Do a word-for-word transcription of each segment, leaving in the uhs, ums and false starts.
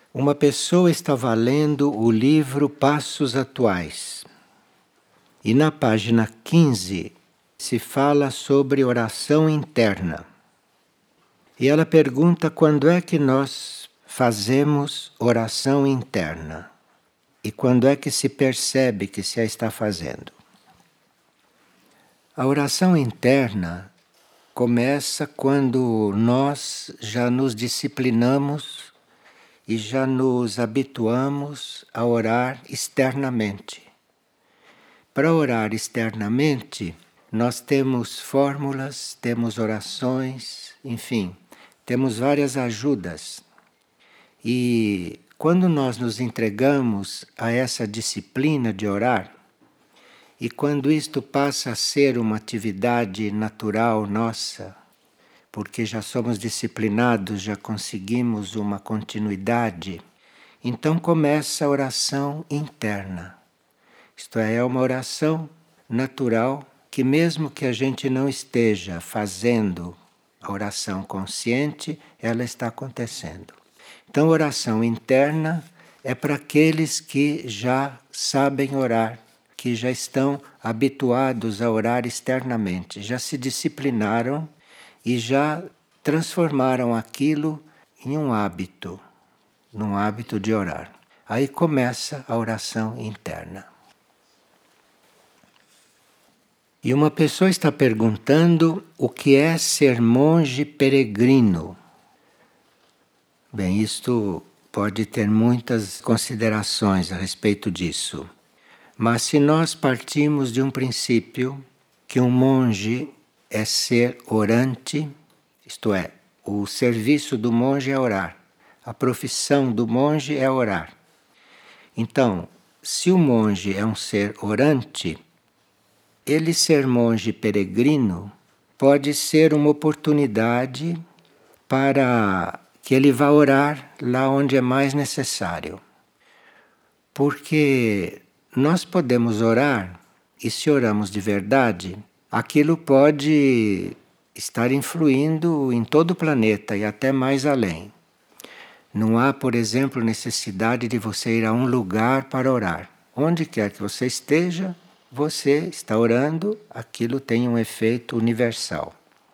Uma pessoa estava lendo o livro Passos Atuais e na página quinze se fala sobre oração interna. E ela pergunta quando é que nós fazemos oração interna e quando é que se percebe que se a está fazendo. A oração interna começa quando nós já nos disciplinamos e já nos habituamos a orar externamente. Para orar externamente, nós temos fórmulas, temos orações, enfim, temos várias ajudas. E quando nós nos entregamos a essa disciplina de orar, e quando isto passa a ser uma atividade natural nossa, porque já somos disciplinados, já conseguimos uma continuidade, então começa a oração interna. Isto é, é uma oração natural que mesmo que a gente não esteja fazendo a oração consciente, ela está acontecendo. Então, oração interna é para aqueles que já sabem orar, que já estão habituados a orar externamente, já se disciplinaram e já transformaram aquilo em um hábito, num hábito de orar. Aí começa a oração interna. E uma pessoa está perguntando o que é ser monge peregrino. Bem, isto pode ter muitas considerações a respeito disso. Mas se nós partimos de um princípio que um monge é ser orante, isto é, o serviço do monge é orar, a profissão do monge é orar. Então, se o monge é um ser orante, ele ser monge peregrino pode ser uma oportunidade para que ele vá orar lá onde é mais necessário. Porque nós podemos orar, e se oramos de verdade, aquilo pode estar influindo em todo o planeta e até mais além. Não há, por exemplo, necessidade de você ir a um lugar para orar. Onde quer que você esteja, você está orando, aquilo tem um efeito universal.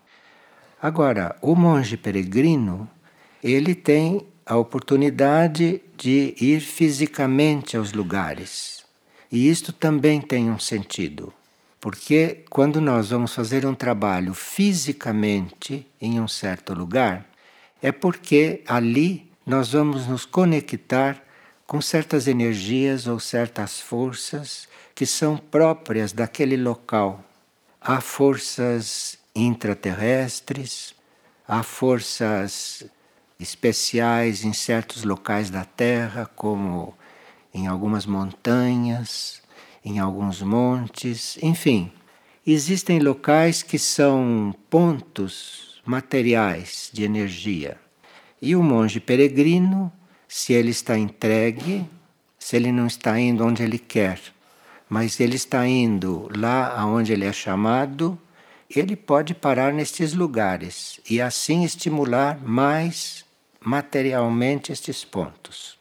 Agora, o monge peregrino, ele tem a oportunidade de ir fisicamente aos lugares. E isto também tem um sentido. Porque quando nós vamos fazer um trabalho fisicamente em um certo lugar, é porque ali nós vamos nos conectar com certas energias ou certas forças que são próprias daquele local. Há forças intraterrestres, há forças especiais em certos locais da Terra, como em algumas montanhas, em alguns montes, enfim. Existem locais que são pontos materiais de energia. E o monge peregrino, se ele está entregue, se ele não está indo onde ele quer, mas ele está indo lá aonde ele é chamado, ele pode parar nestes lugares e assim estimular mais materialmente estes pontos.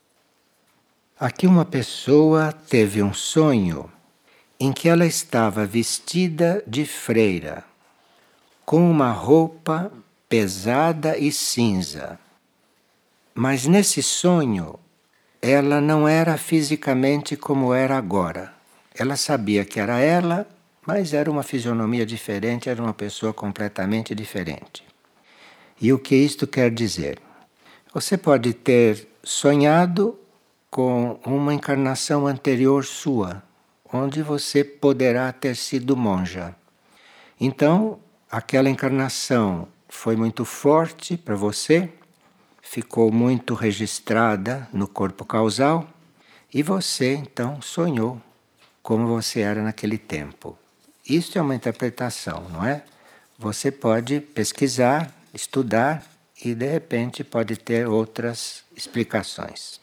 Aqui uma pessoa teve um sonho em que ela estava vestida de freira, com uma roupa pesada e cinza. Mas nesse sonho, ela não era fisicamente como era agora. Ela sabia que era ela, mas era uma fisionomia diferente, era uma pessoa completamente diferente. E o que isto quer dizer? Você pode ter sonhado com uma encarnação anterior sua, onde você poderá ter sido monja. Então, aquela encarnação foi muito forte para você, ficou muito registrada no corpo causal, e você então sonhou como você era naquele tempo. Isso é uma interpretação, não é? Você pode pesquisar, estudar e de repente pode ter outras explicações.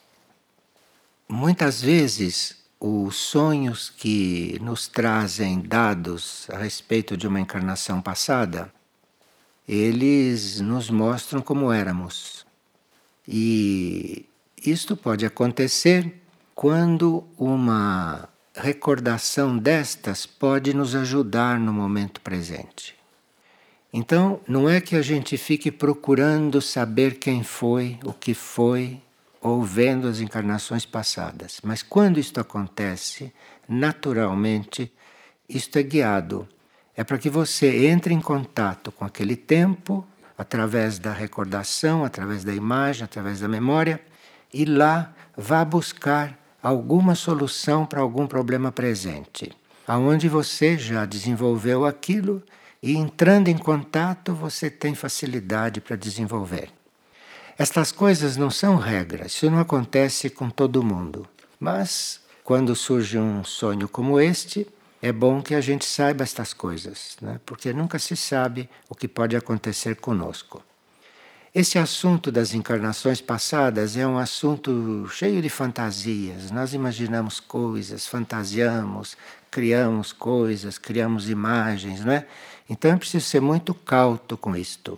Muitas vezes os sonhos que nos trazem dados a respeito de uma encarnação passada, eles nos mostram como éramos. E Isto pode acontecer quando uma recordação destas pode nos ajudar no momento presente. Então, não é que a gente fique procurando saber quem foi, o que foi, ou vendo as encarnações passadas. Mas quando isto acontece, naturalmente, isto é guiado. É para que você entre em contato com aquele tempo, através da recordação, através da imagem, através da memória, e lá vá buscar alguma solução para algum problema presente, aonde você já desenvolveu aquilo e entrando em contato você tem facilidade para desenvolver. Estas coisas não são regras, isso não acontece com todo mundo. Mas quando surge um sonho como este, é bom que a gente saiba estas coisas, né? Porque nunca se sabe o que pode acontecer conosco. Esse assunto das encarnações passadas é um assunto cheio de fantasias. Nós imaginamos coisas, fantasiamos, criamos coisas, criamos imagens, não é? Então é preciso ser muito cauto com isto.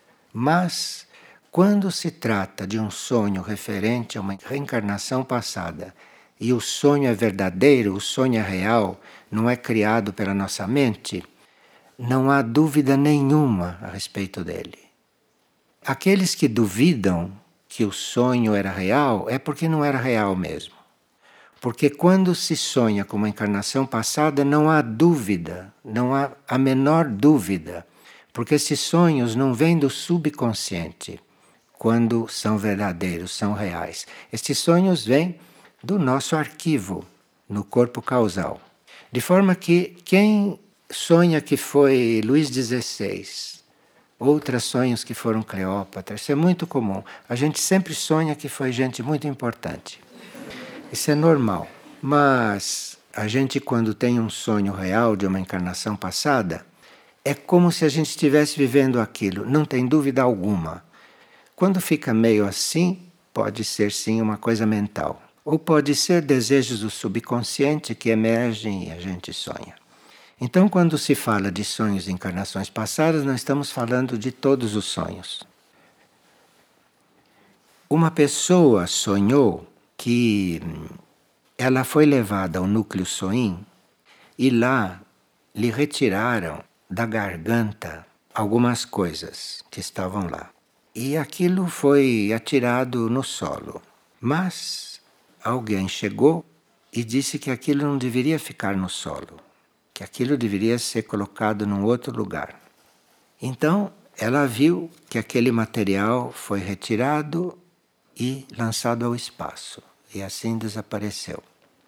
Mas, quando se trata de um sonho referente a uma reencarnação passada, e o sonho é verdadeiro, o sonho é real, não é criado pela nossa mente, não há dúvida nenhuma a respeito dele. Aqueles que duvidam que o sonho era real é porque não era real mesmo. Porque quando se sonha com uma encarnação passada, não há dúvida, não há a menor dúvida, porque esses sonhos não vêm do subconsciente, quando são verdadeiros, são reais. Estes sonhos vêm do nosso arquivo, no corpo causal. De forma que quem sonha que foi Luís dezesseis, outros sonhos que foram Cleópatra, isso é muito comum. A gente sempre sonha que foi gente muito importante. Isso é normal. Mas a gente, quando tem um sonho real de uma encarnação passada, é como se a gente estivesse vivendo aquilo, não tem dúvida alguma. Quando fica meio assim, pode ser sim uma coisa mental. Ou pode ser desejos do subconsciente que emergem e a gente sonha. Então, quando se fala de sonhos de encarnações passadas, nós estamos falando de todos os sonhos. Uma pessoa sonhou que ela foi levada ao núcleo Soim e lá lhe retiraram da garganta algumas coisas que estavam lá. E aquilo foi atirado no solo. Mas alguém chegou e disse que aquilo não deveria ficar no solo, que aquilo deveria ser colocado num outro lugar. Então, ela viu que aquele material foi retirado e lançado ao espaço, e assim desapareceu.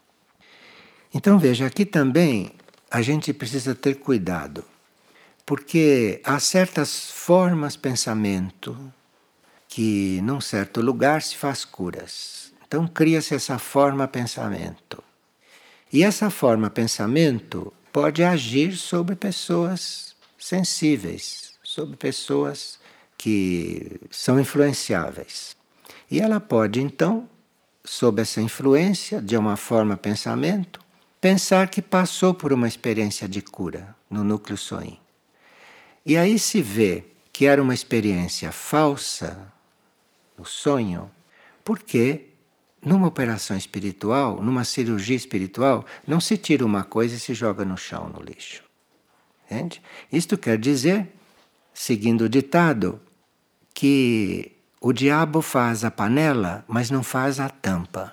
Então, veja, aqui também a gente precisa ter cuidado, porque há certas formas de pensamento que, num certo lugar, se faz curas. Então, cria-se essa forma pensamento. E essa forma pensamento pode agir sobre pessoas sensíveis, sobre pessoas que são influenciáveis. E ela pode, então, sob essa influência de uma forma pensamento, pensar que passou por uma experiência de cura no núcleo Soim. E aí se vê que era uma experiência falsa, no sonho, porque numa operação espiritual, numa cirurgia espiritual, não se tira uma coisa e se joga no chão, no lixo. Entende? Isto quer dizer, seguindo o ditado, que o diabo faz a panela, mas não faz a tampa.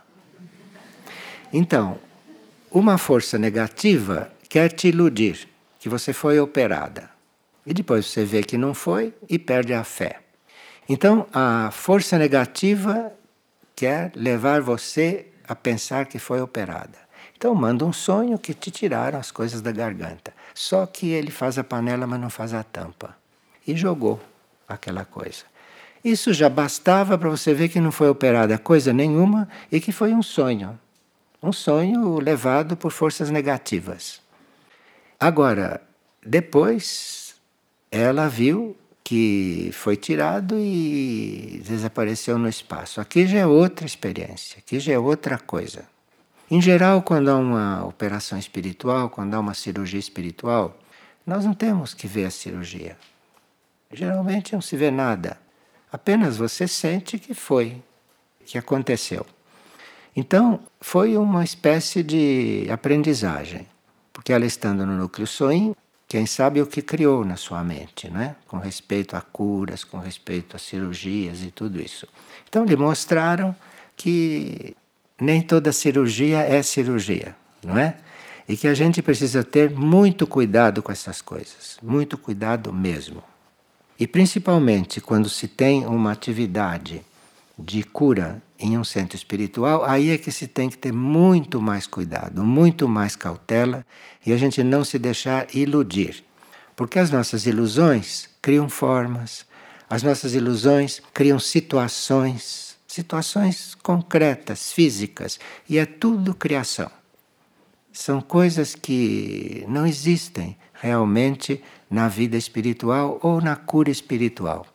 Então, uma força negativa quer te iludir, que você foi operada. E depois você vê que não foi e perde a fé. Então, a força negativa quer levar você a pensar que foi operada. Então, manda um sonho que te tiraram as coisas da garganta. Só que ele faz a panela, mas não faz a tampa. E jogou aquela coisa. Isso já bastava para você ver que não foi operada coisa nenhuma e que foi um sonho. Um sonho levado por forças negativas. Agora, depois, ela viu que foi tirado e desapareceu no espaço. Aqui já é outra experiência, aqui já é outra coisa. Em geral, quando há uma operação espiritual, quando há uma cirurgia espiritual, nós não temos que ver a cirurgia. Geralmente não se vê nada. Apenas você sente que foi. que aconteceu. Então, foi uma espécie de aprendizagem, porque ela estando no núcleo Soin, quem sabe o que criou na sua mente, né? Com respeito a curas, com respeito a cirurgias e tudo isso. Então, lhe mostraram que nem toda cirurgia é cirurgia, não é? E que a gente precisa ter muito cuidado com essas coisas, muito cuidado mesmo. E principalmente quando se tem uma atividade de cura em um centro espiritual, aí é que se tem que ter muito mais cuidado, muito mais cautela e a gente não se deixar iludir. Porque as nossas ilusões criam formas, as nossas ilusões criam situações, situações concretas, físicas, e é tudo criação. São coisas que não existem realmente na vida espiritual ou na cura espiritual.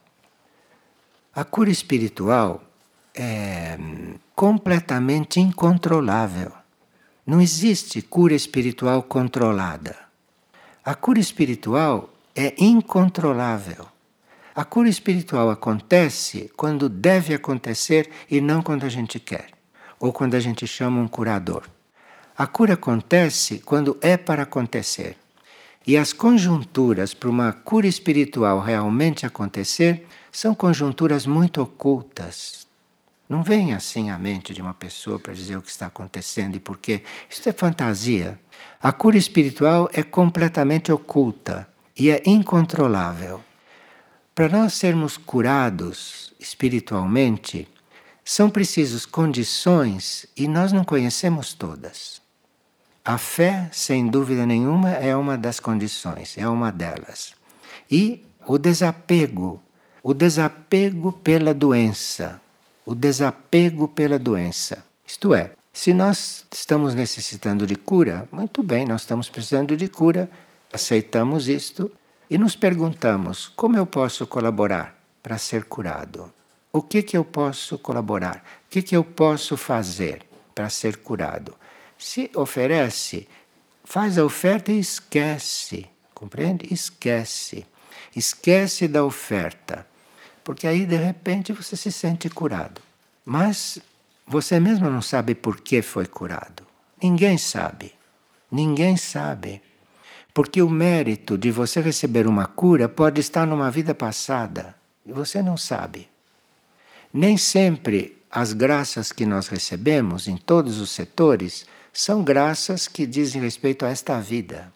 A cura espiritual é completamente incontrolável. Não existe cura espiritual controlada. A cura espiritual é incontrolável. A cura espiritual acontece quando deve acontecer e não quando a gente quer, ou quando a gente chama um curador. A cura acontece quando é para acontecer. E as conjunturas para uma cura espiritual realmente acontecer são conjunturas muito ocultas. Não vem assim à mente de uma pessoa para dizer o que está acontecendo e por quê. Isso é fantasia. A cura espiritual é completamente oculta e é incontrolável. Para nós sermos curados espiritualmente, são precisas condições e nós não conhecemos todas. A fé, sem dúvida nenhuma, é uma das condições, é uma delas. E o desapego, o desapego pela doença, o desapego pela doença. Isto é, se nós estamos necessitando de cura, muito bem, nós estamos precisando de cura, aceitamos isto e nos perguntamos, como eu posso colaborar para ser curado? O que que eu posso colaborar? O que que eu posso fazer para ser curado? Se oferece, faz a oferta e esquece, compreende? Esquece. Esquece da oferta, porque aí de repente você se sente curado. Mas você mesmo não sabe por que foi curado. Ninguém sabe. Ninguém sabe. Porque o mérito de você receber uma cura pode estar numa vida passada e você não sabe. Nem sempre as graças que nós recebemos em todos os setores são graças que dizem respeito a esta vida.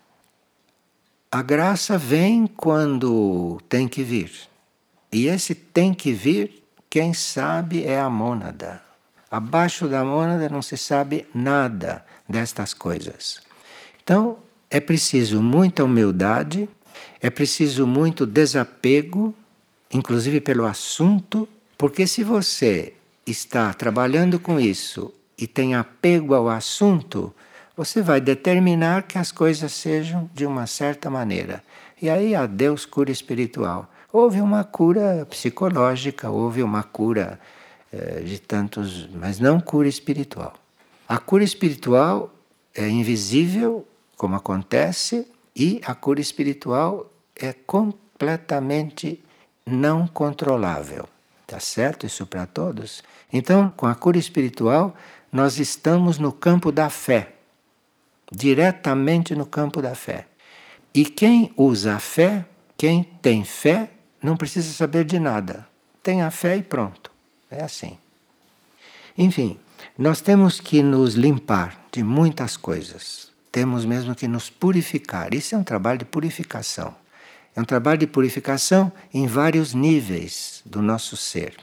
A graça vem quando tem que vir. E esse tem que vir, quem sabe é a mônada. Abaixo da mônada não se sabe nada destas coisas. Então, é preciso muita humildade, é preciso muito desapego, inclusive pelo assunto, porque se você está trabalhando com isso e tem apego ao assunto, você vai determinar que as coisas sejam de uma certa maneira. E aí, adeus cura espiritual. Houve uma cura psicológica, houve uma cura eh, de tantos, mas não cura espiritual. A cura espiritual é invisível, como acontece, e a cura espiritual é completamente não controlável. Tá certo isso para todos? Então, com a cura espiritual, nós estamos no campo da fé, diretamente no campo da fé. E quem usa a fé, quem tem fé, não precisa saber de nada. Tem a fé e pronto. É assim. Enfim, nós temos que nos limpar de muitas coisas. Temos mesmo que nos purificar. Isso é um trabalho de purificação. É um trabalho de purificação em vários níveis do nosso ser.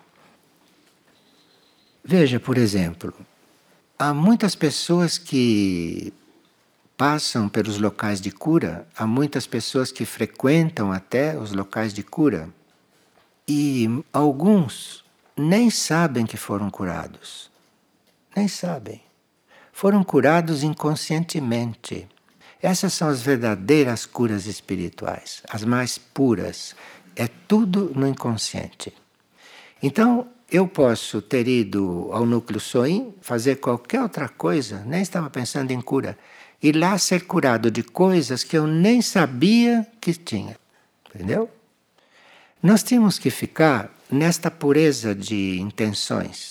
Veja, por exemplo, há muitas pessoas que passam pelos locais de cura, há muitas pessoas que frequentam até os locais de cura e alguns nem sabem que foram curados. Nem sabem. Foram curados inconscientemente. Essas são as verdadeiras curas espirituais, as mais puras. É tudo no inconsciente. Então, eu posso ter ido ao núcleo Soin, fazer qualquer outra coisa, nem estava pensando em cura, e lá ser curado de coisas que eu nem sabia que tinha. Entendeu? Nós temos que ficar nesta pureza de intenções.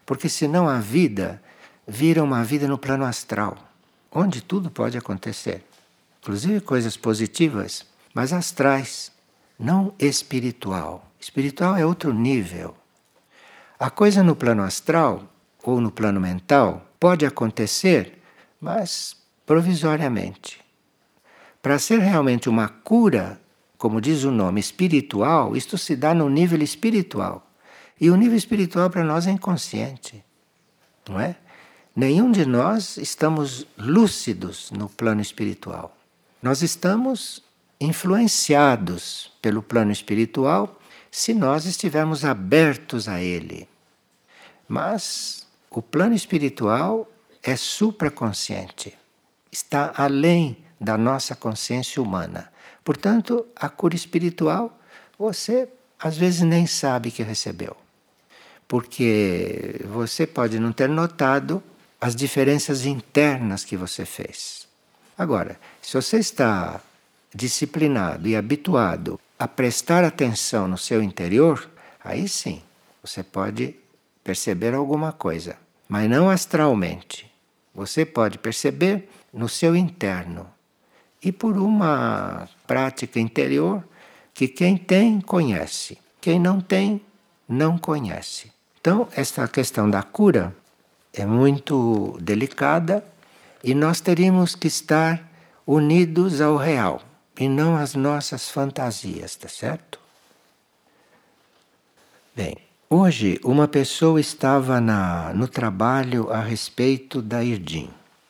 Porque senão a vida vira uma vida no plano astral, onde tudo pode acontecer. Inclusive coisas positivas, mas astrais, não espiritual. Espiritual é outro nível. A coisa no plano astral ou no plano mental pode acontecer, mas provisoriamente. Para ser realmente uma cura, como diz o nome, espiritual, isto se dá no nível espiritual. E o nível espiritual para nós é inconsciente, não é? Nenhum de nós estamos lúcidos no plano espiritual. Nós estamos influenciados pelo plano espiritual se nós estivermos abertos a ele. Mas o plano espiritual é supraconsciente, está além da nossa consciência humana. Portanto, a cura espiritual você às vezes nem sabe que recebeu. Porque você pode não ter notado as diferenças internas que você fez. Agora, se você está disciplinado e habituado a prestar atenção no seu interior, aí sim, você pode perceber alguma coisa, mas não astralmente. Você pode perceber no seu interno. E por uma prática interior que quem tem, conhece. Quem não tem, não conhece. Então, esta questão da cura é muito delicada e nós teríamos que estar unidos ao real e não às nossas fantasias, tá certo? Bem, hoje uma pessoa estava na, no trabalho a respeito da Irdim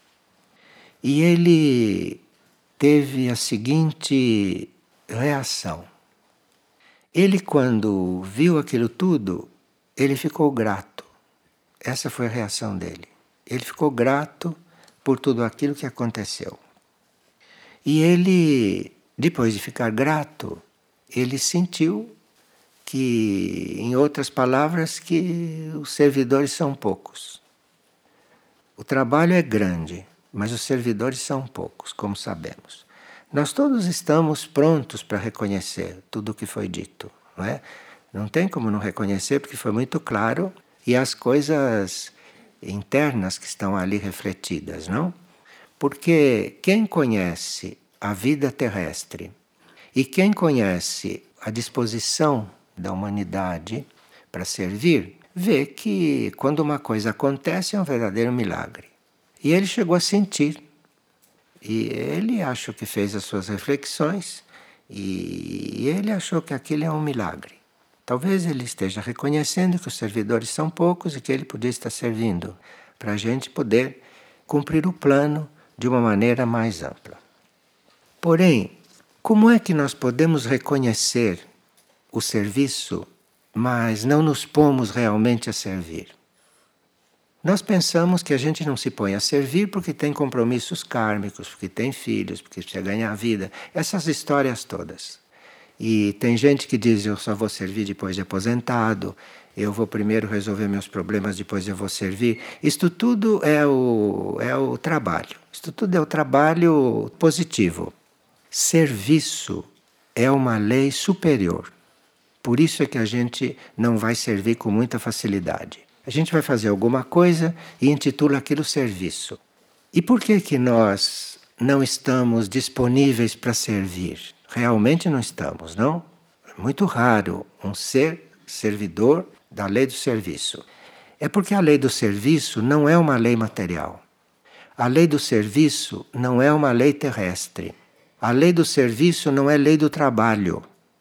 e ele teve a seguinte reação. Ele, quando viu aquilo tudo, ele ficou grato. Essa foi a reação dele. Ele ficou grato por tudo aquilo que aconteceu. E ele, depois de ficar grato, ele sentiu que, em outras palavras, que os servidores são poucos. O trabalho é grande, mas os servidores são poucos, como sabemos. Nós todos estamos prontos para reconhecer tudo o que foi dito, não é? Não tem como não reconhecer, porque foi muito claro, e as coisas internas que estão ali refletidas, não? Porque quem conhece a vida terrestre e quem conhece a disposição da humanidade para servir, vê que quando uma coisa acontece é um verdadeiro milagre. E ele chegou a sentir. E ele achou que fez as suas reflexões e ele achou que aquilo é um milagre. Talvez ele esteja reconhecendo que os servidores são poucos e que ele podia estar servindo para a gente poder cumprir o plano de uma maneira mais ampla. Porém, como é que nós podemos reconhecer o serviço, mas não nos pomos realmente a servir? Nós pensamos que a gente não se põe a servir porque tem compromissos kármicos, porque tem filhos, porque precisa ganhar a vida. Essas histórias todas. E tem gente que diz, eu só vou servir depois de aposentado, eu vou primeiro resolver meus problemas, depois eu vou servir. Isto tudo é o, é o trabalho. Isto tudo é o trabalho positivo. Serviço é uma lei superior. Por isso é que a gente não vai servir com muita facilidade. A gente vai fazer alguma coisa e intitula aquilo serviço. E por que que nós não estamos disponíveis para servir? Realmente não estamos, não? É muito raro um ser servidor da lei do serviço. É porque a lei do serviço não é uma lei material. A lei do serviço não é uma lei terrestre. A lei do serviço não é lei do trabalho.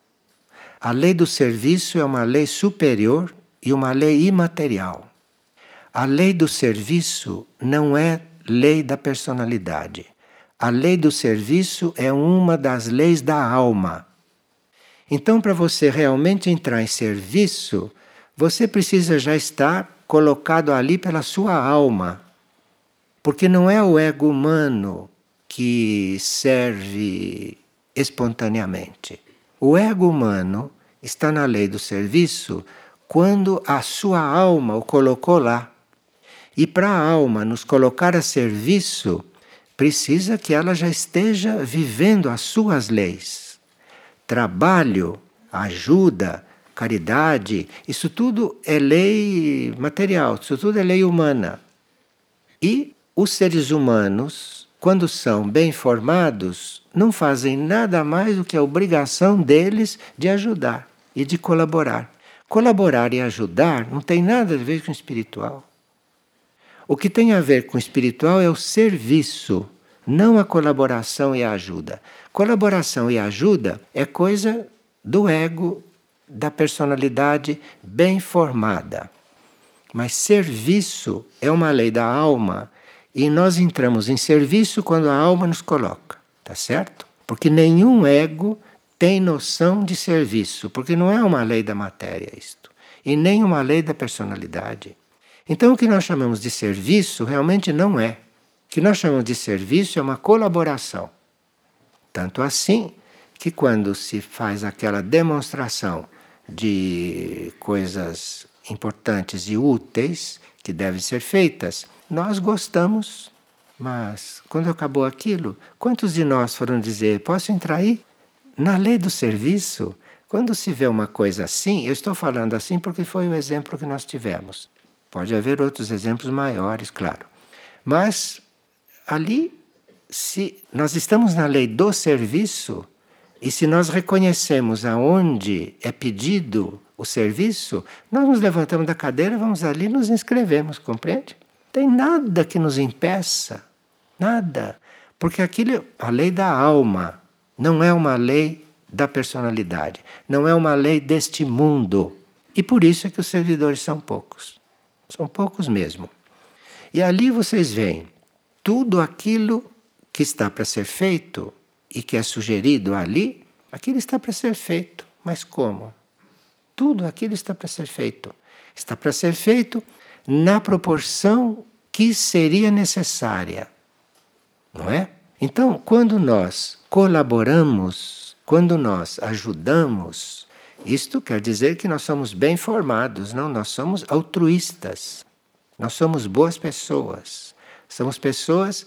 A lei do serviço é uma lei superior e uma lei imaterial. A lei do serviço não é lei da personalidade. A lei do serviço é uma das leis da alma. Então, para você realmente entrar em serviço, você precisa já estar colocado ali pela sua alma. Porque não é o ego humano que serve espontaneamente. O ego humano está na lei do serviço quando a sua alma o colocou lá. E para a alma nos colocar a serviço, precisa que ela já esteja vivendo as suas leis. Trabalho, ajuda, caridade, isso tudo é lei material, isso tudo é lei humana. E os seres humanos, quando são bem formados, não fazem nada mais do que a obrigação deles de ajudar e de colaborar. Colaborar e ajudar não tem nada a ver com espiritual. O que tem a ver com espiritual é o serviço, não a colaboração e a ajuda. Colaboração e ajuda é coisa do ego, da personalidade bem formada. Mas serviço é uma lei da alma e nós entramos em serviço quando a alma nos coloca, tá certo? Porque nenhum ego tem noção de serviço, porque não é uma lei da matéria isto, e nem uma lei da personalidade. Então o que nós chamamos de serviço realmente não é. O que nós chamamos de serviço é uma colaboração. Tanto assim que quando se faz aquela demonstração de coisas importantes e úteis que devem ser feitas, nós gostamos. Mas quando acabou aquilo, quantos de nós foram dizer, posso entrar aí? Na lei do serviço, quando se vê uma coisa assim, eu estou falando assim porque foi o exemplo que nós tivemos. Pode haver outros exemplos maiores, claro. Mas ali, se nós estamos na lei do serviço, e se nós reconhecemos aonde é pedido o serviço, nós nos levantamos da cadeira, vamos ali e nos inscrevemos, compreende? Tem nada que nos impeça, nada. Porque aquilo é a lei da alma, não é uma lei da personalidade, não é uma lei deste mundo. E por isso é que os servidores são poucos, são poucos mesmo. E ali vocês veem tudo aquilo que está para ser feito e que é sugerido ali, aquilo está para ser feito. Mas como? Tudo aquilo está para ser feito. Está para ser feito na proporção que seria necessária. Não é? Então, quando nós colaboramos, quando nós ajudamos, isto quer dizer que nós somos bem formados, não? Nós somos altruístas. Nós somos boas pessoas. Somos pessoas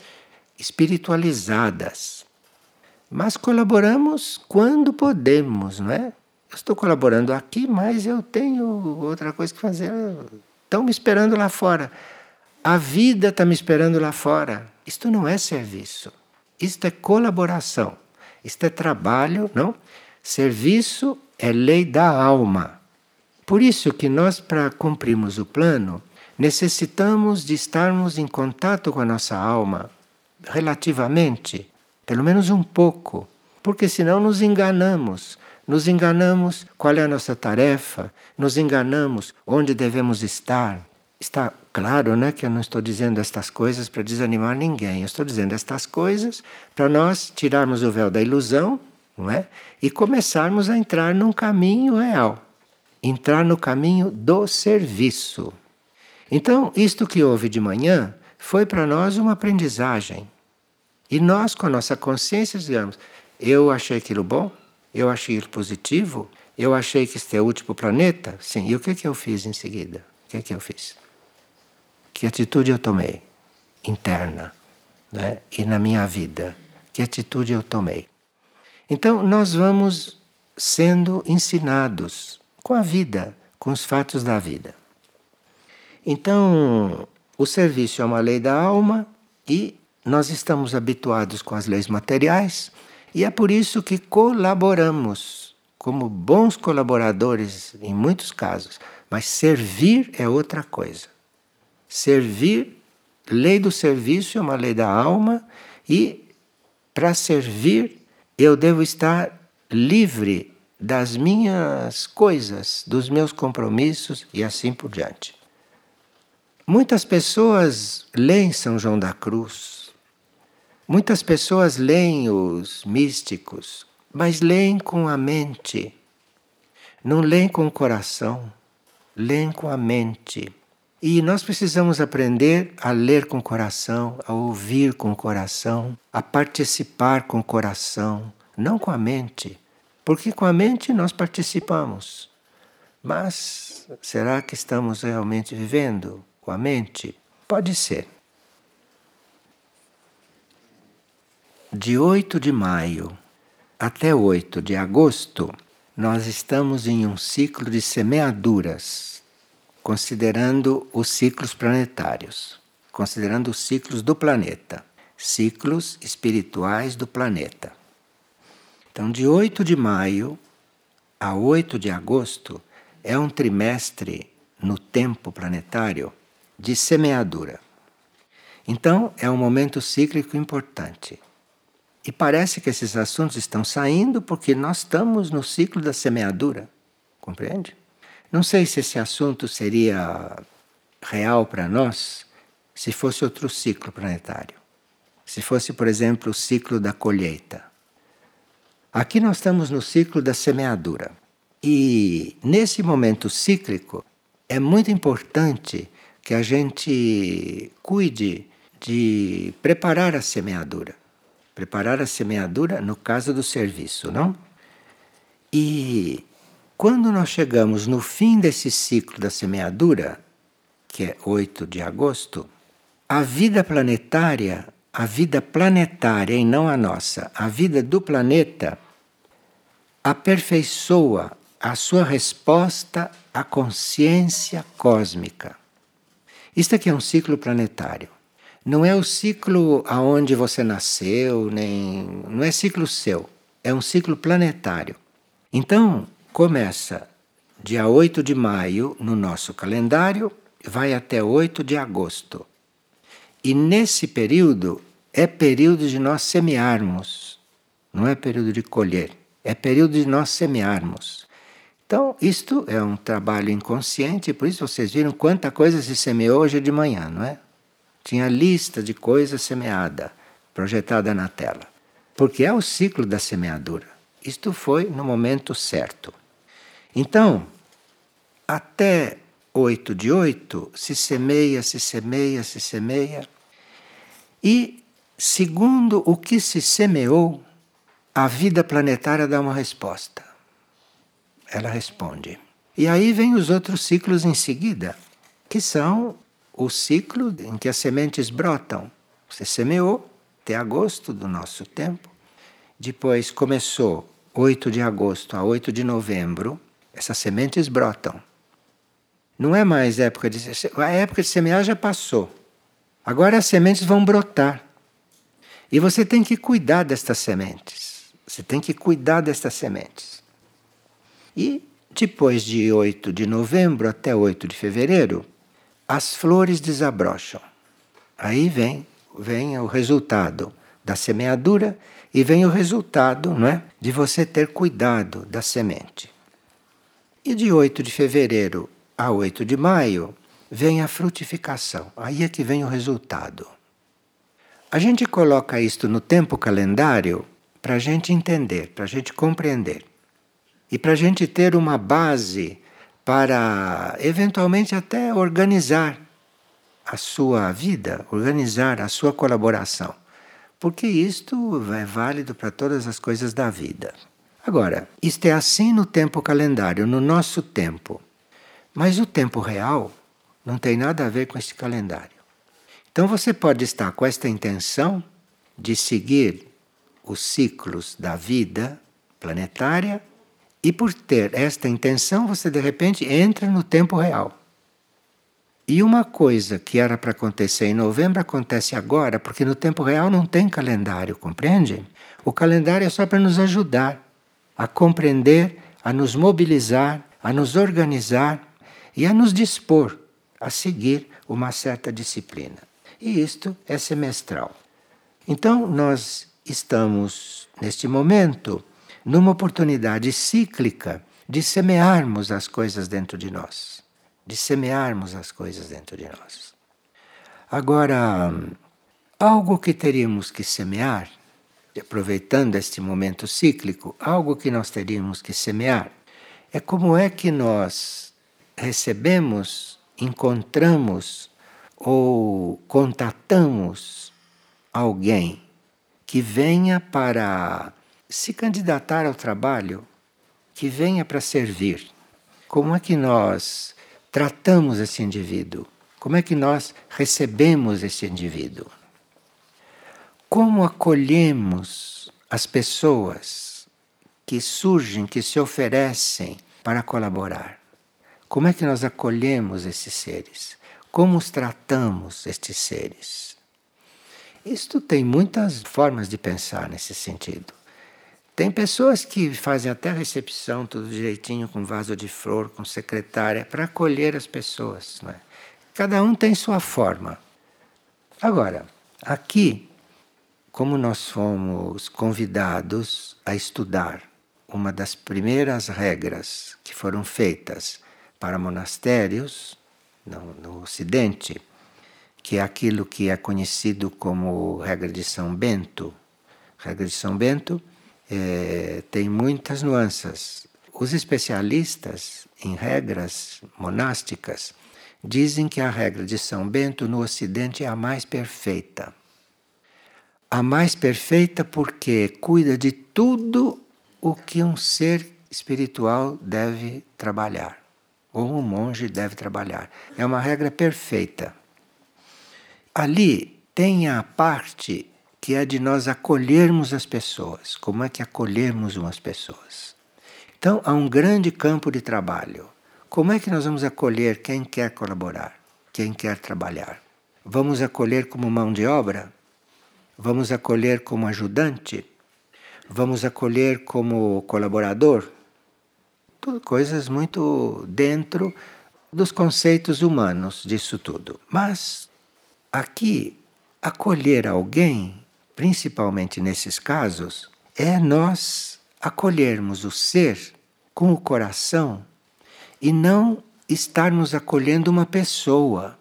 espiritualizadas. Mas colaboramos quando podemos, não é? Eu estou colaborando aqui, mas eu tenho outra coisa que fazer. Estão me esperando lá fora. A vida está me esperando lá fora. Isto não é serviço. Isto é colaboração. Isto é trabalho, não? Serviço é lei da alma. Por isso que nós, para cumprirmos o plano, necessitamos de estarmos em contato com a nossa alma, relativamente, pelo menos um pouco, porque senão nos enganamos. Nos enganamos qual é a nossa tarefa, nos enganamos onde devemos estar. Está claro, né, que eu não estou dizendo estas coisas para desanimar ninguém. Eu estou dizendo estas coisas para nós tirarmos o véu da ilusão, não é? E começarmos a entrar num caminho real. Entrar no caminho do serviço. Então, isto que houve de manhã foi para nós uma aprendizagem. E nós, com a nossa consciência, digamos, eu achei aquilo bom, eu achei aquilo positivo, eu achei que isto é útil para o planeta, sim. E o que, que eu fiz em seguida? O que, que eu fiz? Que atitude eu tomei? Interna, né? E na minha vida, que atitude eu tomei? Então, nós vamos sendo ensinados com a vida, com os fatos da vida. Então, o serviço é uma lei da alma e nós estamos habituados com as leis materiais e é por isso que colaboramos, como bons colaboradores em muitos casos. Mas servir é outra coisa. Servir, lei do serviço é uma lei da alma e para servir eu devo estar livre das minhas coisas, dos meus compromissos e assim por diante. Muitas pessoas leem São João da Cruz, muitas pessoas leem os místicos, mas leem com a mente, não leem com o coração, leem com a mente. E nós precisamos aprender a ler com o coração, a ouvir com o coração, a participar com o coração, não com a mente. Porque com a mente nós participamos. Mas será que estamos realmente vivendo com a mente? Pode ser. De oito de maio até oito de agosto, nós estamos em um ciclo de semeaduras, considerando os ciclos planetários, considerando os ciclos do planeta, ciclos espirituais do planeta. Então, de oito de maio a oito de agosto é um trimestre no tempo planetário de semeadura. Então, é um momento cíclico importante. E parece que esses assuntos estão saindo porque nós estamos no ciclo da semeadura. Compreende? Não sei se esse assunto seria real para nós se fosse outro ciclo planetário. Se fosse, por exemplo, o ciclo da colheita. Aqui nós estamos no ciclo da semeadura. E nesse momento cíclico é muito importante que a gente cuide de preparar a semeadura. Preparar a semeadura no caso do serviço, não? E quando nós chegamos no fim desse ciclo da semeadura, que é oito de agosto, a vida planetária, a vida planetária e não a nossa, a vida do planeta aperfeiçoa a sua resposta à consciência cósmica. Isto aqui é um ciclo planetário. Não é o ciclo aonde você nasceu, nem não é ciclo seu, é um ciclo planetário. Então, começa dia oito de maio no nosso calendário, vai até oito de agosto. E nesse período é período de nós semearmos, não é período de colher, é período de nós semearmos. Então, isto é um trabalho inconsciente, por isso vocês viram quanta coisa se semeou hoje de manhã, não é? Tinha lista de coisas semeada, projetada na tela. Porque é o ciclo da semeadura. Isto foi no momento certo. Então, até oito de oito, se semeia, se semeia, se semeia. E, segundo o que se semeou, a vida planetária dá uma resposta. Ela responde. E aí vem os outros ciclos em seguida, que são o ciclo em que as sementes brotam. Você semeou até agosto do nosso tempo. Depois começou oito de agosto a oito de novembro. Essas sementes brotam. Não é mais época de... A época de semear já passou. Agora as sementes vão brotar. E você tem que cuidar destas sementes. Você tem que cuidar destas sementes. E depois de oito de novembro até oito de fevereiro, as flores desabrocham. Aí vem, vem o resultado da semeadura e vem o resultado, não é, de você ter cuidado da semente. E de oito de fevereiro a oito de maio vem a frutificação. Aí é que vem o resultado. A gente coloca isto no tempo calendário para a gente entender, para a gente compreender. E para a gente ter uma base para, eventualmente, até organizar a sua vida, organizar a sua colaboração. Porque isto é válido para todas as coisas da vida. Agora, isto é assim no tempo calendário, no nosso tempo. Mas o tempo real não tem nada a ver com este calendário. Então você pode estar com esta intenção de seguir os ciclos da vida planetária. E por ter esta intenção, você de repente entra no tempo real. E uma coisa que era para acontecer em novembro acontece agora, porque no tempo real não tem calendário, compreende? O calendário é só para nos ajudar a compreender, a nos mobilizar, a nos organizar e a nos dispor a seguir uma certa disciplina. E isto é semestral. Então nós estamos, neste momento, numa oportunidade cíclica de semearmos as coisas dentro de nós. De semearmos as coisas dentro de nós. Agora, algo que teríamos que semear, aproveitando este momento cíclico, algo que nós teríamos que semear, é como é que nós recebemos, encontramos ou contatamos alguém que venha para se candidatar ao trabalho, que venha para servir. Como é que nós tratamos esse indivíduo? Como é que nós recebemos esse indivíduo? Como acolhemos as pessoas que surgem, que se oferecem para colaborar. Como é que nós acolhemos esses seres? Como os tratamos, estes seres? Isto tem muitas formas de pensar nesse sentido. Tem pessoas que fazem até a recepção, tudo direitinho, com vaso de flor, com secretária, para acolher as pessoas. Não é? Cada um tem sua forma. Agora, aqui, como nós fomos convidados a estudar uma das primeiras regras que foram feitas para monastérios no, no Ocidente, que é aquilo que é conhecido como regra de São Bento. Regra de São Bento é, tem muitas nuances. Os especialistas em regras monásticas dizem que a regra de São Bento no Ocidente é a mais perfeita. A mais perfeita porque cuida de tudo o que um ser espiritual deve trabalhar, ou um monge deve trabalhar. É uma regra perfeita. Ali tem a parte que é de nós acolhermos as pessoas. Como é que acolhermos umas pessoas? Então, há um grande campo de trabalho. Como é que nós vamos acolher quem quer colaborar, quem quer trabalhar? Vamos acolher como mão de obra? Vamos acolher como ajudante? Vamos acolher como colaborador? Tudo coisas muito dentro dos conceitos humanos disso tudo. Mas aqui, acolher alguém, principalmente nesses casos, é nós acolhermos o ser com o coração e não estarmos acolhendo uma pessoa.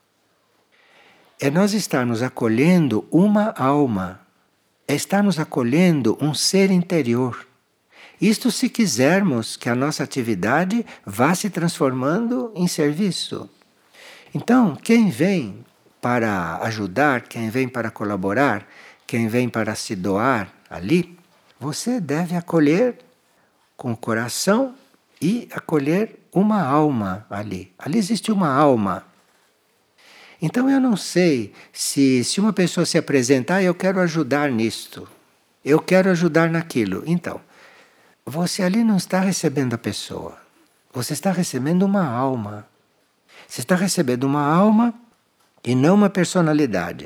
É nós estarmos acolhendo uma alma. É estarmos acolhendo um ser interior. Isto se quisermos que a nossa atividade vá se transformando em serviço. Então, quem vem para ajudar, quem vem para colaborar, quem vem para se doar ali, você deve acolher com o coração e acolher uma alma ali. Ali existe uma alma. Então eu não sei se, se uma pessoa se apresentar, ah, eu quero ajudar nisto, eu quero ajudar naquilo. Então, você ali não está recebendo a pessoa, você está recebendo uma alma. Você está recebendo uma alma e não uma personalidade.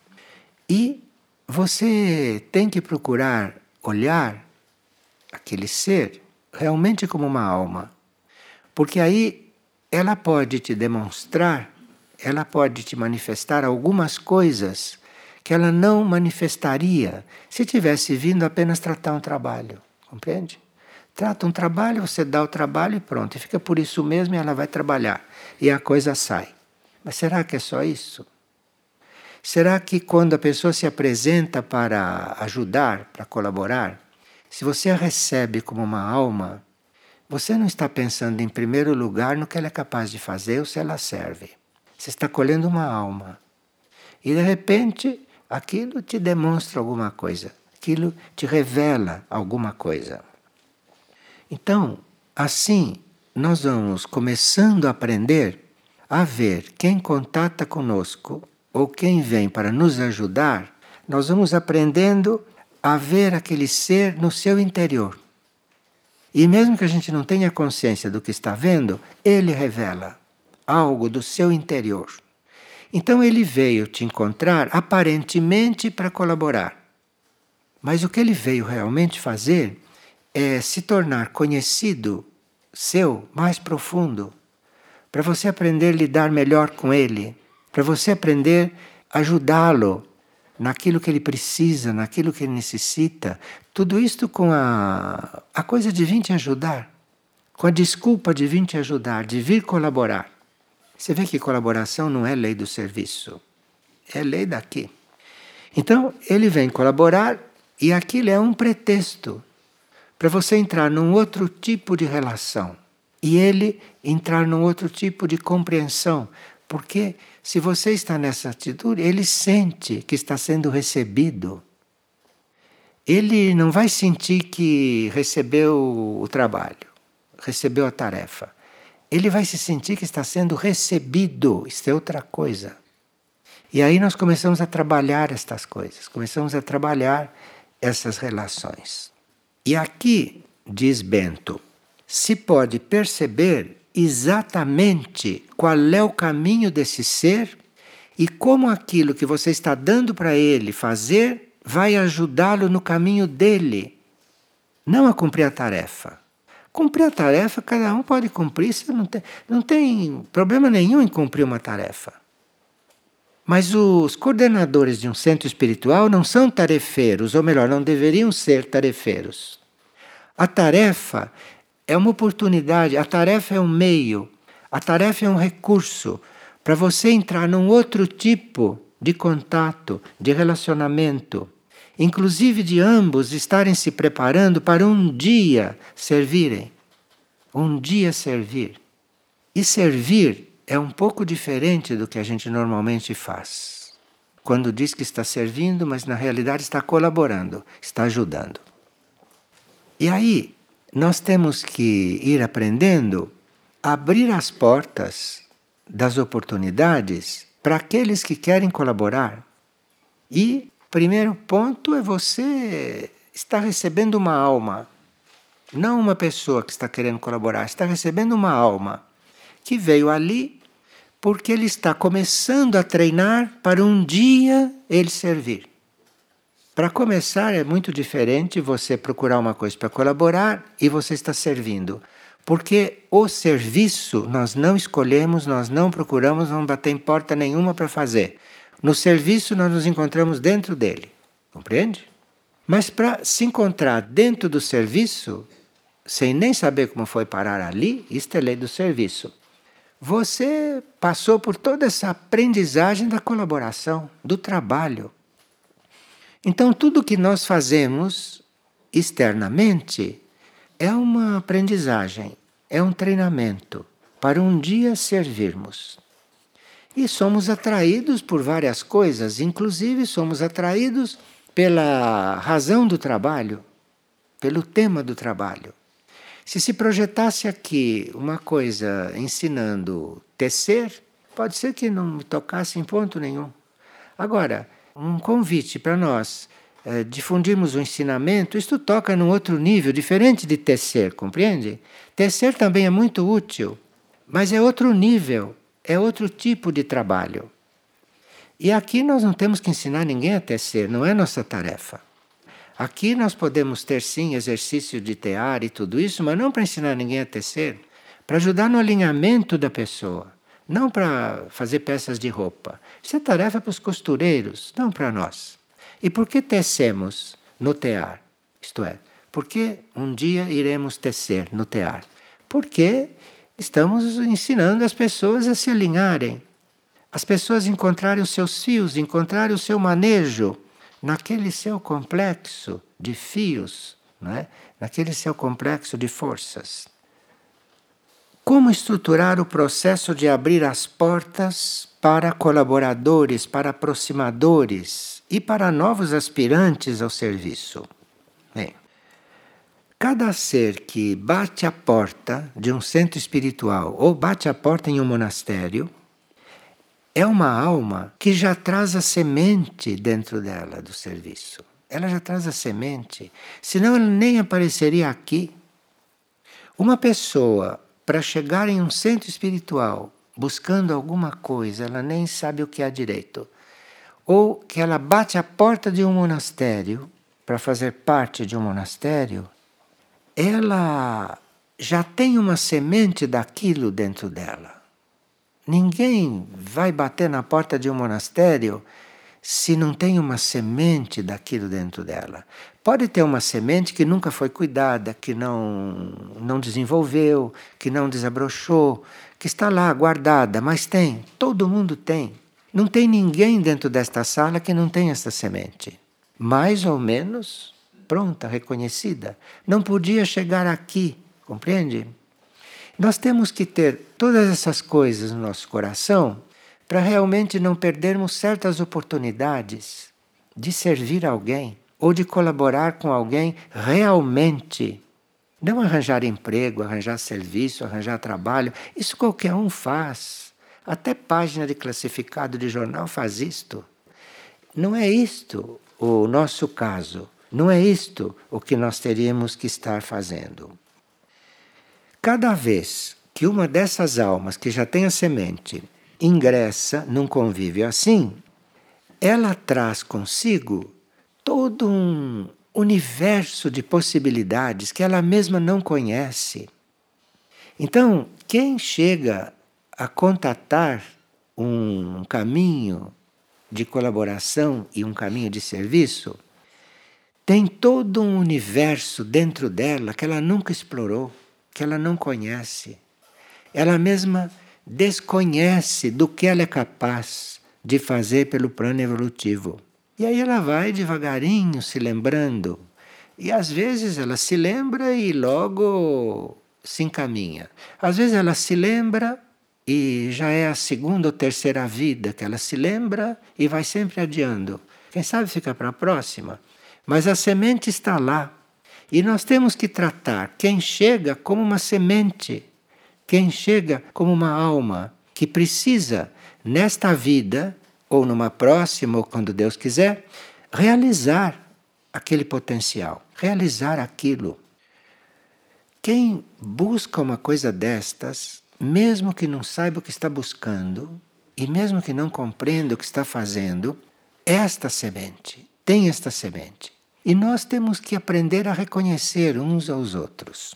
E você tem que procurar olhar aquele ser realmente como uma alma. Porque aí ela pode te demonstrar, ela pode te manifestar algumas coisas que ela não manifestaria se tivesse vindo apenas tratar um trabalho. Compreende? Trata um trabalho, você dá o trabalho e pronto. E fica por isso mesmo e ela vai trabalhar. E a coisa sai. Mas será que é só isso? Será que quando a pessoa se apresenta para ajudar, para colaborar, se você a recebe como uma alma, você não está pensando em primeiro lugar no que ela é capaz de fazer ou se ela serve. Você está colhendo uma alma. E de repente aquilo te demonstra alguma coisa. Aquilo te revela alguma coisa. Então, assim, nós vamos começando a aprender a ver quem contata conosco ou quem vem para nos ajudar, nós vamos aprendendo a ver aquele ser no seu interior. E mesmo que a gente não tenha consciência do que está vendo, ele revela algo do seu interior. Então ele veio te encontrar aparentemente para colaborar. Mas o que ele veio realmente fazer é se tornar conhecido seu mais profundo, para você aprender a lidar melhor com ele, para você aprender a ajudá-lo naquilo que ele precisa, naquilo que ele necessita. Tudo isto com a, a coisa de vir te ajudar, com a desculpa de vir te ajudar, de vir colaborar. Você vê que colaboração não é lei do serviço, é lei daqui. Então, ele vem colaborar e aquilo é um pretexto para você entrar num outro tipo de relação. E ele entrar num outro tipo de compreensão. Porque se você está nessa atitude, ele sente que está sendo recebido. Ele não vai sentir que recebeu o trabalho, recebeu a tarefa. Ele vai se sentir que está sendo recebido. Isso é outra coisa. E aí nós começamos a trabalhar estas coisas, começamos a trabalhar essas relações. E aqui, diz Bento, se pode perceber exatamente qual é o caminho desse ser e como aquilo que você está dando para ele fazer vai ajudá-lo no caminho dele, não a cumprir a tarefa. Cumprir a tarefa, cada um pode cumprir, você não tem, não tem problema nenhum em cumprir uma tarefa. Mas os coordenadores de um centro espiritual não são tarefeiros, ou melhor, não deveriam ser tarefeiros. A tarefa é uma oportunidade, a tarefa é um meio, a tarefa é um recurso para você entrar num outro tipo de contato, de relacionamento, inclusive de ambos estarem se preparando para um dia servirem. Um dia servir. E servir é um pouco diferente do que a gente normalmente faz. Quando diz que está servindo, mas na realidade está colaborando, está ajudando. E aí, nós temos que ir aprendendo a abrir as portas das oportunidades para aqueles que querem colaborar. E primeiro ponto é você estar recebendo uma alma, não uma pessoa que está querendo colaborar, está recebendo uma alma que veio ali porque ele está começando a treinar para um dia ele servir. Para começar é muito diferente você procurar uma coisa para colaborar e você está servindo. Porque o serviço nós não escolhemos, nós não procuramos, não bater em porta nenhuma para fazer. No serviço nós nos encontramos dentro dele, compreende? Mas para se encontrar dentro do serviço, sem nem saber como foi parar ali, isto é lei do serviço. Você passou por toda essa aprendizagem da colaboração, do trabalho. Então tudo que nós fazemos externamente é uma aprendizagem, é um treinamento para um dia servirmos. E somos atraídos por várias coisas, inclusive somos atraídos pela razão do trabalho, pelo tema do trabalho. Se se projetasse aqui uma coisa ensinando tecer, pode ser que não me tocasse em ponto nenhum. Agora, um convite para nós eh, difundirmos o ensinamento, isto toca num outro nível, diferente de tecer, compreende? Tecer também é muito útil, mas é outro nível, é outro tipo de trabalho. E aqui nós não temos que ensinar ninguém a tecer, não é nossa tarefa. Aqui nós podemos ter sim exercício de tear e tudo isso, mas não para ensinar ninguém a tecer, para ajudar no alinhamento da pessoa, não para fazer peças de roupa. Isso é tarefa para os costureiros, não para nós. E por que tecemos no tear? Isto é, por que um dia iremos tecer no tear? Porque estamos ensinando as pessoas a se alinharem, as pessoas encontrarem os seus fios, encontrarem o seu manejo, naquele seu complexo de fios, não é? Naquele seu complexo de forças. Como estruturar o processo de abrir as portas para colaboradores, para aproximadores e para novos aspirantes ao serviço? Bem, cada ser que bate a porta de um centro espiritual ou bate a porta em um monastério é uma alma que já traz a semente dentro dela do serviço. Ela já traz a semente, senão ela nem apareceria aqui. Uma pessoa, para chegar em um centro espiritual, buscando alguma coisa, ela nem sabe o que há direito. Ou que ela bate a porta de um monastério, para fazer parte de um monastério, ela já tem uma semente daquilo dentro dela. Ninguém vai bater na porta de um monastério se não tem uma semente daquilo dentro dela. Pode ter uma semente que nunca foi cuidada, que não, não desenvolveu, que não desabrochou, que está lá guardada, mas tem, todo mundo tem. Não tem ninguém dentro desta sala que não tenha essa semente. Mais ou menos pronta, reconhecida. Não podia chegar aqui, compreende? Nós temos que ter todas essas coisas no nosso coração para realmente não perdermos certas oportunidades de servir alguém ou de colaborar com alguém realmente. Não arranjar emprego, arranjar serviço, arranjar trabalho. Isso qualquer um faz. Até página de classificado de jornal faz isto. Não é isto o nosso caso. Não é isto o que nós teríamos que estar fazendo. Cada vez que uma dessas almas que já tem a semente ingressa num convívio assim, ela traz consigo todo um universo de possibilidades que ela mesma não conhece. Então, quem chega a contatar um caminho de colaboração e um caminho de serviço, tem todo um universo dentro dela que ela nunca explorou, que ela não conhece. Ela mesma desconhece do que ela é capaz de fazer pelo plano evolutivo. E aí ela vai devagarinho se lembrando. E às vezes ela se lembra e logo se encaminha. Às vezes ela se lembra e já é a segunda ou terceira vida que ela se lembra e vai sempre adiando. Quem sabe fica para a próxima. Mas a semente está lá. E nós temos que tratar quem chega como uma semente, quem chega como uma alma que precisa, nesta vida, ou numa próxima, ou quando Deus quiser, realizar aquele potencial, realizar aquilo. Quem busca uma coisa destas, mesmo que não saiba o que está buscando, e mesmo que não compreenda o que está fazendo, esta semente, tem esta semente. E nós temos que aprender a reconhecer uns aos outros.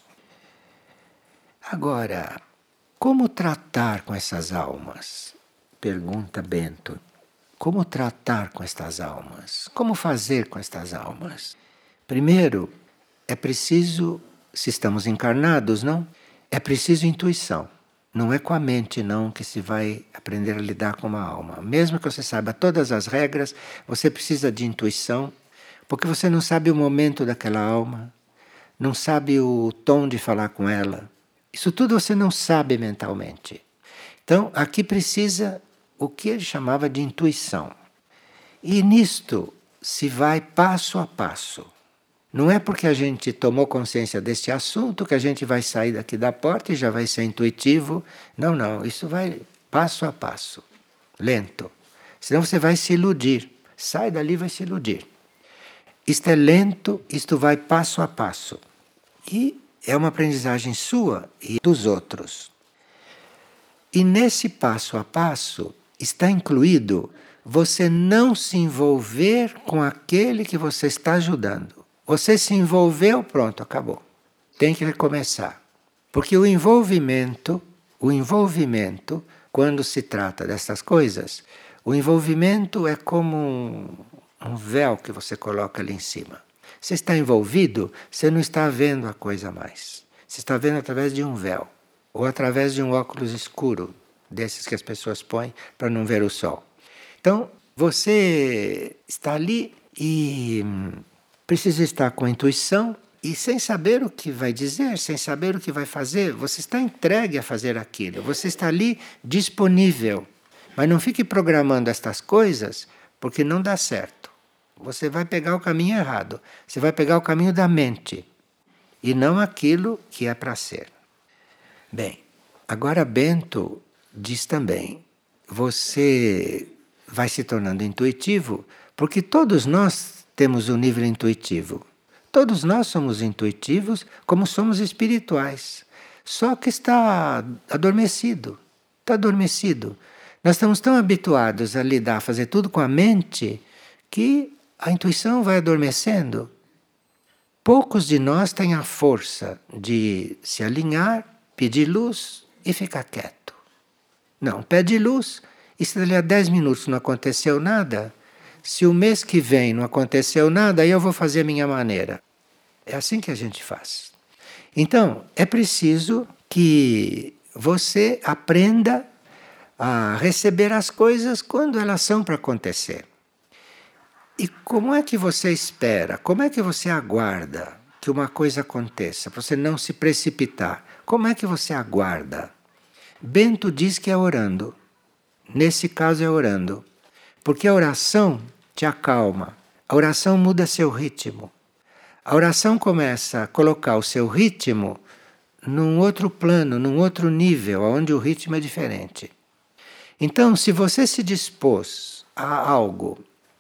Agora, como tratar com essas almas? Pergunta Bento. Como tratar com estas almas? Como fazer com estas almas? Primeiro, é preciso, se estamos encarnados, não? É preciso intuição. Não é com a mente, não, que se vai aprender a lidar com uma alma. Mesmo que você saiba todas as regras, você precisa de intuição, porque você não sabe o momento daquela alma, não sabe o tom de falar com ela. Isso tudo você não sabe mentalmente. Então, aqui precisa o que ele chamava de intuição. E nisto se vai passo a passo. Não é porque a gente tomou consciência deste assunto que a gente vai sair daqui da porta e já vai ser intuitivo. Não, não, isso vai passo a passo, lento. Senão você vai se iludir. Sai dali e vai se iludir. Isto é lento, isto vai passo a passo. E é uma aprendizagem sua e dos outros. E nesse passo a passo está incluído você não se envolver com aquele que você está ajudando. Você se envolveu, pronto, acabou. Tem que recomeçar. Porque o envolvimento, o envolvimento, quando se trata dessas coisas, o envolvimento é como um, um véu que você coloca ali em cima. Você está envolvido, você não está vendo a coisa mais. Você está vendo através de um véu, ou através de um óculos escuro, desses que as pessoas põem para não ver o sol. Então, você está ali e precisa estar com a intuição e sem saber o que vai dizer, sem saber o que vai fazer, você está entregue a fazer aquilo. Você está ali disponível. Mas não fique programando estas coisas, porque não dá certo. Você vai pegar o caminho errado. Você vai pegar o caminho da mente e não aquilo que é para ser. Bem, agora Bento diz também, você vai se tornando intuitivo, porque todos nós temos um nível intuitivo. Todos nós somos intuitivos como somos espirituais. Só que está adormecido. Está adormecido. Nós estamos tão habituados a lidar, a fazer tudo com a mente, que a intuição vai adormecendo. Poucos de nós têm a força de se alinhar, pedir luz e ficar quieto. Não, pede luz e se dali a dez minutos não aconteceu nada, se o mês que vem não aconteceu nada, aí eu vou fazer a minha maneira. É assim que a gente faz. Então, é preciso que você aprenda a receber as coisas quando elas são para acontecer. E como é que você espera? Como é que você aguarda que uma coisa aconteça? Para você não se precipitar. Como é que você aguarda? Bento diz que é orando. Nesse caso é orando. Porque a oração te acalma. A oração muda seu ritmo. A oração começa a colocar o seu ritmo num outro plano, num outro nível, onde o ritmo é diferente. Então, se você se dispôs a algo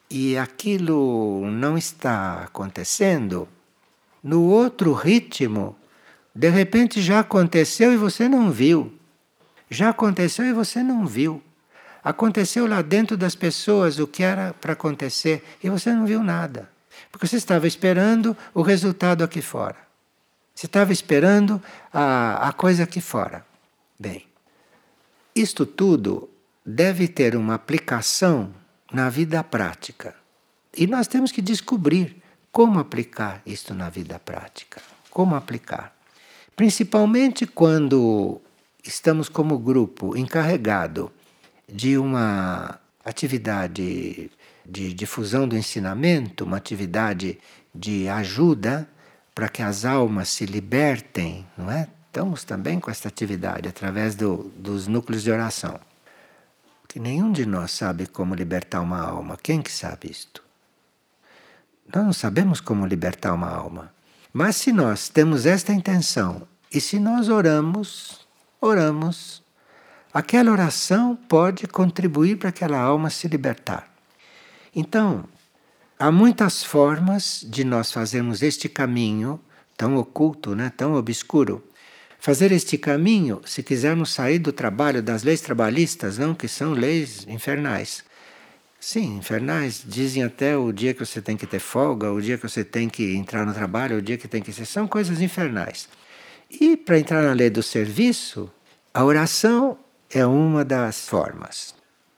e aquilo não está acontecendo, no outro ritmo, de repente já aconteceu e você não viu. Já aconteceu e você não viu. Aconteceu lá dentro das pessoas o que era para acontecer e você não viu nada. Porque você estava esperando o resultado aqui fora. Você estava esperando a, a coisa aqui fora. Bem, isto tudo deve ter uma aplicação na vida prática. E nós temos que descobrir como aplicar isto na vida prática. Como aplicar. Principalmente quando estamos como grupo encarregado de uma atividade de difusão do ensinamento, uma atividade de ajuda para que as almas se libertem, não é? Estamos também com esta atividade através do, dos núcleos de oração. Que nenhum de nós sabe como libertar uma alma. Quem que sabe isto? Nós não sabemos como libertar uma alma. Mas se nós temos esta intenção e se nós oramos, oramos, aquela oração pode contribuir para aquela alma se libertar. Então, há muitas formas de nós fazermos este caminho tão oculto, né, tão obscuro. Fazer este caminho, se quisermos sair do trabalho das leis trabalhistas, não que são leis infernais. Sim, infernais, dizem até o dia que você tem que ter folga, o dia que você tem que entrar no trabalho, o dia que tem que ser, são coisas infernais. E para entrar na lei do serviço, a oração é uma das formas.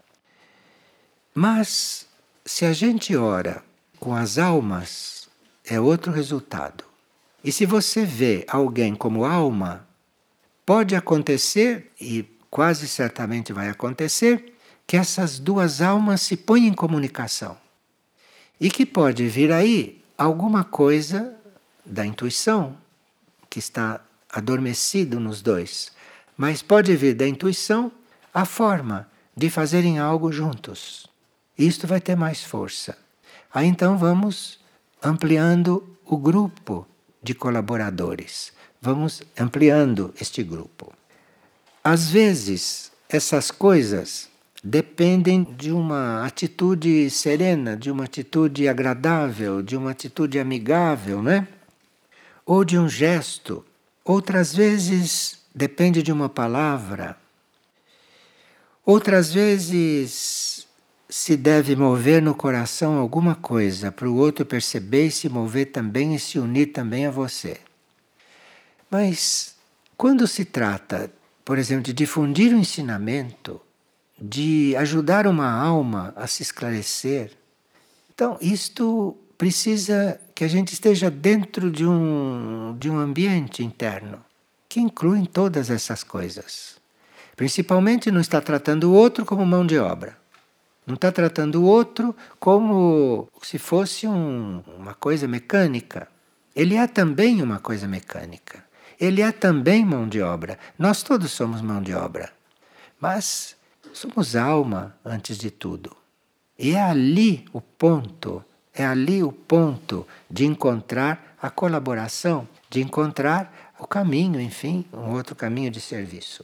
Mas se a gente ora com as almas, é outro resultado. E se você vê alguém como alma, pode acontecer, e quase certamente vai acontecer, que essas duas almas se põem em comunicação. E que pode vir aí alguma coisa da intuição, que está adormecido nos dois. Mas pode vir da intuição a forma de fazerem algo juntos. Isto vai ter mais força. Aí então vamos ampliando o grupo de colaboradores. Vamos ampliando este grupo. Às vezes, essas coisas dependem de uma atitude serena, de uma atitude agradável, de uma atitude amigável, né? Ou de um gesto. Outras vezes depende de uma palavra. Outras vezes se deve mover no coração alguma coisa para o outro perceber e se mover também e se unir também a você. Mas quando se trata, por exemplo, de difundir o ensinamento, de ajudar uma alma a se esclarecer, então isto precisa que a gente esteja dentro de um, de um ambiente interno que inclui todas essas coisas. Principalmente não está tratando o outro como mão de obra. Não está tratando o outro como se fosse um, uma coisa mecânica. Ele é também uma coisa mecânica. Ele é também mão de obra. Nós todos somos mão de obra. Mas somos alma antes de tudo. E é ali o ponto, é ali o ponto de encontrar a colaboração, de encontrar o caminho, enfim, um outro caminho de serviço.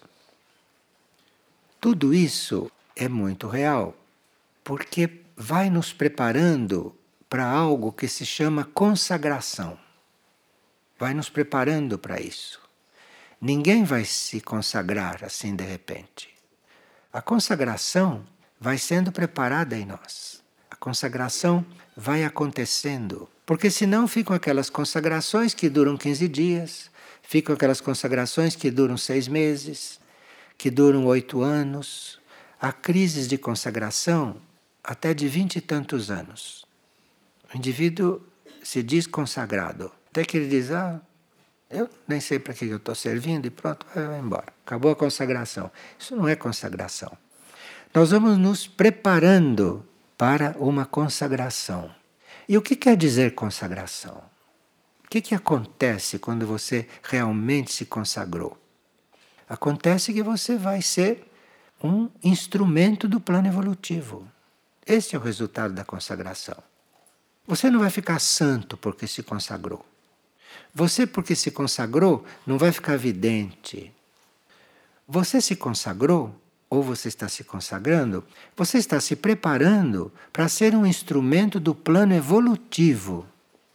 Tudo isso é muito real, porque vai nos preparando para algo que se chama consagração. Vai nos preparando para isso. Ninguém vai se consagrar assim de repente. A consagração vai sendo preparada em nós. A consagração vai acontecendo. Porque senão ficam aquelas consagrações que duram quinze dias, ficam aquelas consagrações que duram seis meses, que duram oito anos. Há crises de consagração até de vinte e tantos anos. O indivíduo se diz consagrado. Até que ele diz, ah, eu nem sei para que eu estou servindo e pronto, vai embora. Acabou a consagração. Isso não é consagração. Nós vamos nos preparando para uma consagração. E o que quer dizer consagração? O que, que acontece quando você realmente se consagrou? Acontece que você vai ser um instrumento do plano evolutivo. Esse é o resultado da consagração. Você não vai ficar santo porque se consagrou. Você, porque se consagrou, não vai ficar vidente. Você se consagrou ou você está se consagrando, você está se preparando para ser um instrumento do plano evolutivo.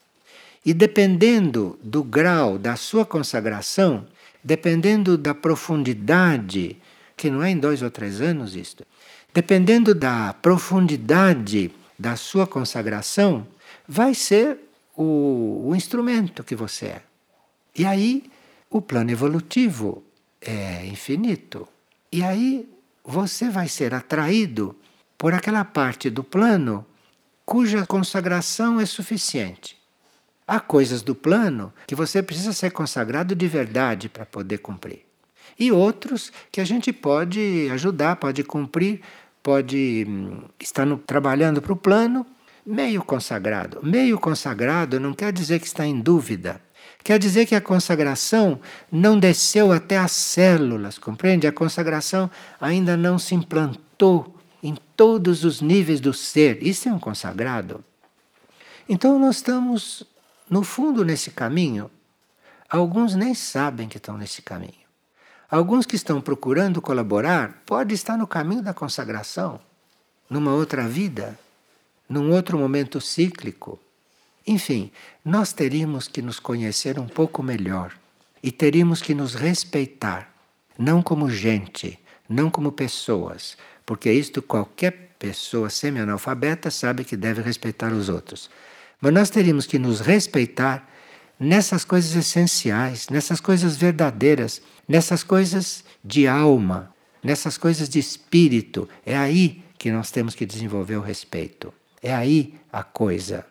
E dependendo do grau da sua consagração, dependendo da profundidade, que não é em dois ou três anos isto, dependendo da profundidade da sua consagração, vai ser o, o instrumento que você é. E aí o plano evolutivo é infinito. E aí você vai ser atraído por aquela parte do plano cuja consagração é suficiente. Há coisas do plano que você precisa ser consagrado de verdade para poder cumprir. E outros que a gente pode ajudar, pode cumprir, pode hum, estar no, trabalhando para o plano meio consagrado. Meio consagrado não quer dizer que está em dúvida. Quer dizer que a consagração não desceu até as células, compreende? A consagração ainda não se implantou em todos os níveis do ser. Isso é um consagrado. Então nós estamos, no fundo, nesse caminho. Alguns nem sabem que estão nesse caminho. Alguns que estão procurando colaborar podem estar no caminho da consagração, numa outra vida, num outro momento cíclico. Enfim, nós teríamos que nos conhecer um pouco melhor e teríamos que nos respeitar, não como gente, não como pessoas, porque isto qualquer pessoa semi-analfabeta sabe que deve respeitar os outros. Mas nós teríamos que nos respeitar nessas coisas essenciais, nessas coisas verdadeiras, nessas coisas de alma, nessas coisas de espírito. É aí que nós temos que desenvolver o respeito. É aí a coisa.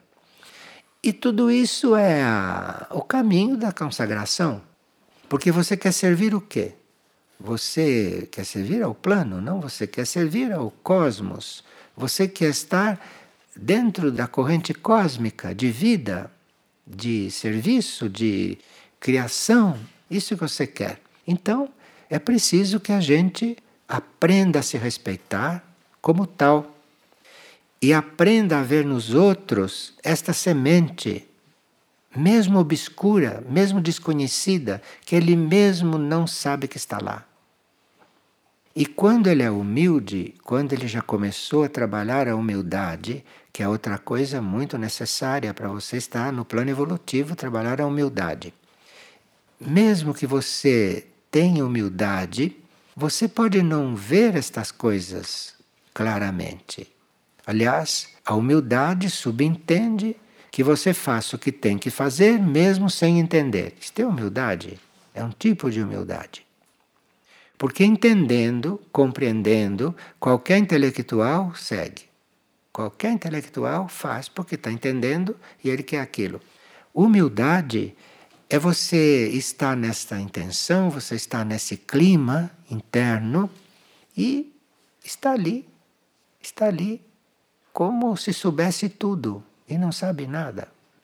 E tudo isso é a, o caminho da consagração. Porque você quer servir o quê? Você quer servir ao plano, não? Você quer servir ao cosmos. Você quer estar dentro da corrente cósmica de vida, de serviço, de criação. Isso que você quer. Então, é preciso que a gente aprenda a se respeitar como tal. E aprenda a ver nos outros esta semente, mesmo obscura, mesmo desconhecida, que ele mesmo não sabe que está lá. E quando ele é humilde, quando ele já começou a trabalhar a humildade, que é outra coisa muito necessária para você estar no plano evolutivo, trabalhar a humildade. Mesmo que você tenha humildade, você pode não ver estas coisas claramente. Aliás, a humildade subentende que você faça o que tem que fazer mesmo sem entender. Isto é humildade, é um tipo de humildade. Porque entendendo, compreendendo, qualquer intelectual segue. Qualquer intelectual faz porque está entendendo e ele quer aquilo. Humildade é você estar nesta intenção, você estar nesse clima interno e está ali, está ali como se soubesse tudo e não sabe nada.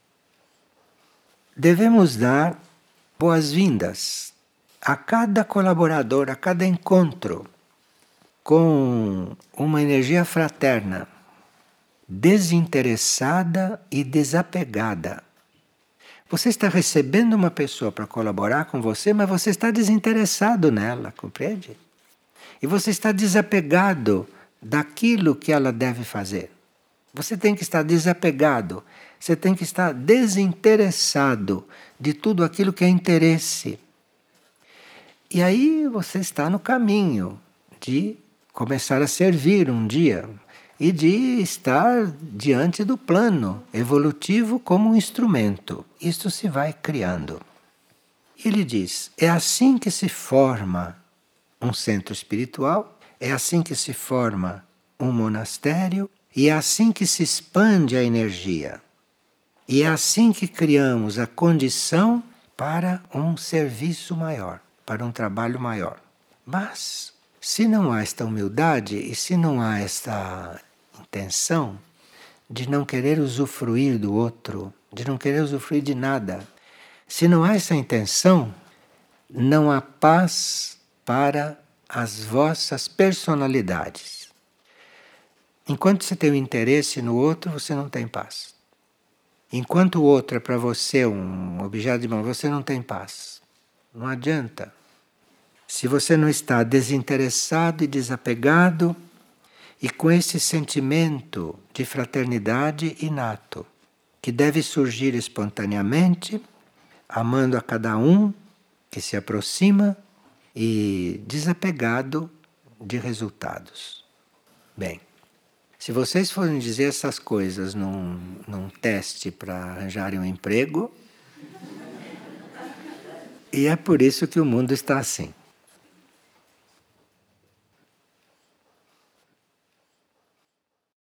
Devemos dar boas-vindas a cada colaborador, a cada encontro, com uma energia fraterna, desinteressada e desapegada. Você está recebendo uma pessoa para colaborar com você, mas você está desinteressado nela, compreende? E você está desapegado daquilo que ela deve fazer. Você tem que estar desapegado, você tem que estar desinteressado de tudo aquilo que é interesse. E aí você está no caminho de começar a servir um dia e de estar diante do plano evolutivo como um instrumento. Isto se vai criando. Ele diz, é assim que se forma um centro espiritual, é assim que se forma um monastério, e é assim que se expande a energia. E é assim que criamos a condição para um serviço maior, para um trabalho maior. Mas, se não há esta humildade e se não há esta intenção de não querer usufruir do outro, de não querer usufruir de nada, se não há essa intenção, não há paz para as vossas personalidades. Enquanto você tem o interesse no outro, você não tem paz. Enquanto o outro é para você um objeto de mão, você não tem paz. Não adianta. Se você não está desinteressado e desapegado e com esse sentimento de fraternidade inato, que deve surgir espontaneamente, amando a cada um que se aproxima e desapegado de resultados. Bem, se vocês forem dizer essas coisas num, num teste para arranjarem um emprego, e é por isso que o mundo está assim.